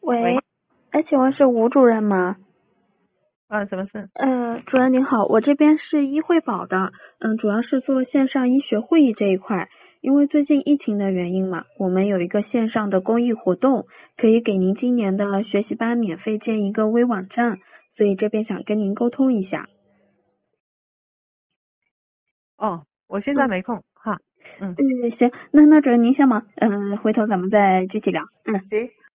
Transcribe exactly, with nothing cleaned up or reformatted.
喂， 喂， 哎，请问是吴主任吗？ 啊，什么事？ 呃，主任您好，我这边是医惠保的，嗯，主要是做线上医学会议这一块。因为最近疫情的原因嘛，我们有一个线上的公益活动，可以给您今年的学习班免费建一个微网站，所以这边想跟您沟通一下。 哦，我现在没空哈。嗯， 嗯，行，那那主任您先忙，嗯，回头咱们再具体聊。嗯， 行，